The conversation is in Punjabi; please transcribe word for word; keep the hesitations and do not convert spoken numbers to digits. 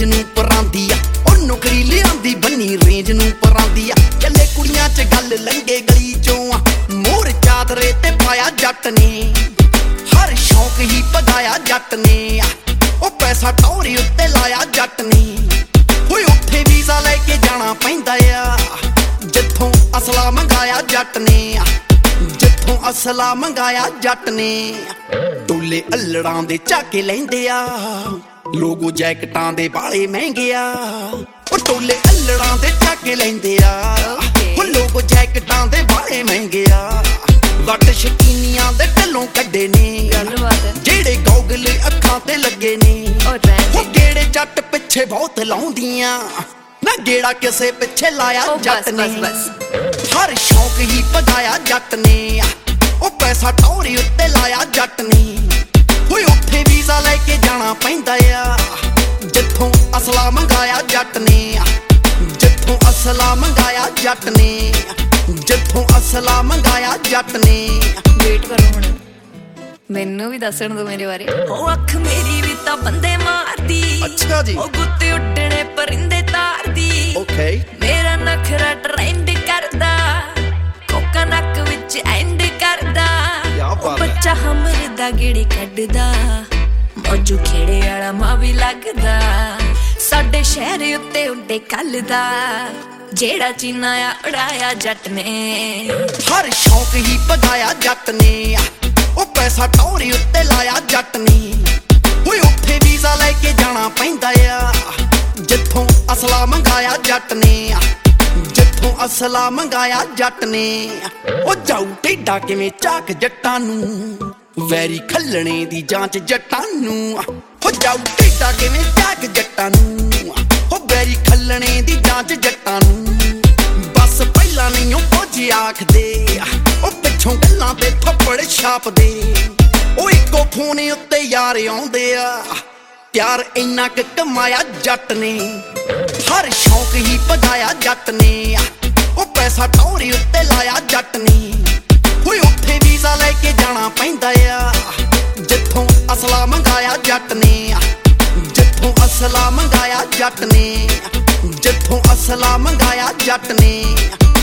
ਨੂੰ ਪਰਾਂਦੀ ਆ ਉਹ ਨੌਕਰੀ ਲਿਆਂਦੀ ਬੰਨੀ ਰੇਂਜ ਨੂੰ ਪਰਾਂਦੀ ਆ ਚੱਲੇ ਕੁੜੀਆਂ ਚ ਗੱਲ ਲੰਗੇ ਗਲੀ ਚੋਂ ਆ ਮੋਰ ਚਾਦਰੇ ਤੇ ਪਾਇਆ ਜੱਟ ਨੇ ਹਰ ਸ਼ੌਕ ਹੀ ਪਗਾਇਆ ਜੱਟ ਨੇ ਉਹ ਪੈਸਾ ਟੌਰੀ ਉੱਤੇ ਲਾਇਆ ਜੱਟ ਨੇ ਓਏ ਉੱਥੇ ਵੀਜ਼ਾ ਲੈ ਕੇ ਜਾਣਾ ਪੈਂਦਾ ਆ ਜਿੱਥੋਂ ਅਸਲਾ ਮੰਗਾਇਆ ਜੱਟ ਨੇ ਜਿੱਥੋਂ ਅਸਲਾ ਮੰਗਾਇਆ ਜੱਟ ਨੇ ਟੋਲੇ ਅਲੜਾਂ ਦੇ ਝਾਕੇ ਲੈਂਦੇ ਆ ਲੋਗੋ ਜੈਕਟਾਂ ਦੇ ਬਾਲੇ ਮਹਿੰਗੇ ਆ ਉਹ ਟੋਲੇ ਅਲੜਾਂ ਦੇ ਝਾਕੇ ਲੈਂਦੇ ਆ ਉਹ ਲੋਗੋ ਜੈਕਟਾਂ ਦੇ ਬਾਲੇ ਮਹਿੰਗੇ ਆ ਵੱਟ ਸ਼ਕੀਨੀਆਂ ਦੇ ਢੱਲੋਂ ਕੱਢੇ ਨੇ ਜਿਹੜੇ ਗੋਗਲ ਅੱਖਾਂ ਤੇ ਲੱਗੇ ਨੇ ਉਹ ਕਿਹੜੇ ਜੱਟ ਪਿੱਛੇ ਬਹੁਤ ਲਾਉਂਦੀਆਂ ਨਾ ਗੇੜਾ ਕਿਸੇ ਪਿੱਛੇ ਲਾਇਆ ਜੱਟ ਨੇ ਹਰ ਸ਼ੌਕ ਹੀ ਪਗਾਇਆ ਜੱਟ ਨੇ ਉਹ ਪੈਸਾ ਟੌਰੀ ਉੱਤੇ ਲਾਇਆ ਜੱਟ ਨੇ ਓਏ ਉੱਥੇ ਵੀਜ਼ਾ ਲੈ ਕੇ ਜਾਣਾ ਪੈਂਦਾ ਆ ਜਿੱਥੋਂ ਅਸਲਾ ਮੰਗਾਇਆ ਜੱਟ ਨੇ ਜਿੱਥੋਂ ਅਸਲਾ ਮੰਗਾਇਆ ਜੱਟ ਨੇ ਜਿੱਥੋਂ ਅਸਲਾ ਮੰਗਾਇਆ ਜੱਟ ਨੇ ਵੇਟ ਕਰੋ ਹੁਣ ਮੈਨੂੰ ਵੀ ਦੱਸਣ ਦੋ ਮੇਰੇ ਬਾਰੇ ਉਹ ਅੱਖ ਮੇਰੀ ਵੀ ਤਾਂ ਬੰਦੇ ਮਾਰਦੀ ਅੱਛਾ ਜੀ ਉਹ ਗੁੱਤੇ ਉੱਡਣੇ ਪਰਿੰਦੇ ਤਾਰਦੀ ਓਕੇ ਮੇਰਾ ਨਖਰਾ ਟ੍ਰੈਂਡ ਕਰਦਾ ਕੋਕਾ ਨੱਕ ਵਿੱਚ ਐਂਡ ਕਰਦਾ ਉਹ ਬੱਚਾ ਹਮਰ ਦਾ ਗੇੜੀ ਕੱਢਦਾ ਮੌਜੂ ਖੇੜੇ ਵਾਲਾ ਮਾਂ ਵੀ ਲੱਗਦਾ ਸਾਡੇ ਸ਼ਹਿਰ ਉੱਤੇ ਉੱਡੇ ਕੱਲ ਦਾ ਜਿਹੜਾ ਚੀਨਾ ਆ ਉਡਾਇਆ ਜੱਟ ਨੇ ਹਰ ਸ਼ੌਕ ਹੀ ਪਗਾਇਆ ਜੱਟ ਨੇ ਉਹ ਪੈਸਾ ਟੌਰੀ ਉੱਤੇ ਲਾਇਆ ਜੱਟ ਨੇ ਓਏ ਉੱਥੇ ਵੀਜ਼ਾ ਲੈ ਕੇ ਜਾਣਾ ਪੈਂਦਾ ਆ ਜਿੱਥੋਂ ਅਸਲਾ ਮੰਗਾਇਆ ਜੱਟ ਨੇ ਜਿੱਥੋਂ ਅਸਲਾ ਮੰਗਾਇਆ ਜੱਟ ਨੇ ਉਹ ਜਾਊ ਟੇਡਾ ਕਿਵੇਂ ਝਾਕ ਜੱਟਾਂ ਨੂੰ ਵੈਰੀ ਖੱਲਣੇ ਦੀ ਜਾਂਚ ਜੱਟਾਂ ਨੂੰ ਉਹ ਜਾਊ ਟੇਡਾ ਕਿਵੇਂ ਝਾਕ ਜੱਟਾਂ ਨੂੰ ਉਹ ਵੈਰੀ ਖੱਲਣੇ ਦੀ ਜਾਂਚ ਜੱਟਾਂ ਨੂੰ ਬਸ ਪਹਿਲਾਂ ਨਹੀਂ ਉਹ ਫੌਜੀ ਆਖਦੇ ਉਹ ਪਿੱਛੋਂ ਗੱਲਾਂ ਤੇ ਥੱਪੜ ਛਾਪਦੇ ਉਹ ਇੱਕੋ ਫੋਨ ਉੱਤੇ ਯਾਰ ਆਉਂਦੇ ਆ ਪਿਆਰ ਇੰਨਾ ਕੁ ਕਮਾਇਆ ਜੱਟ ਨੇ ਹਰ ਸ਼ੌਕ ਹੀ ਪਗਾਇਆ ਜੱਟ ਨੇ ਉਹ ਪੈਸਾ ਟੌਰੀ ਉੱਤੇ ਲਾਇਆ ਜੱਟ ਨੇ ਓਏ ਉੱਥੇ ਵੀਜ਼ਾ ਲੈ ਕੇ ਜਾਣਾ ਪੈਂਦਾ ਆ ਜਿੱਥੋਂ ਅਸਲਾ ਮੰਗਾਇਆ ਜੱਟ ਨੇ ਜਿੱਥੋਂ ਅਸਲਾ ਮੰਗਾਇਆ ਜੱਟ ਨੇ ਜਿੱਥੋਂ ਅਸਲਾ ਮੰਗਾਇਆ ਜੱਟ ਨੇ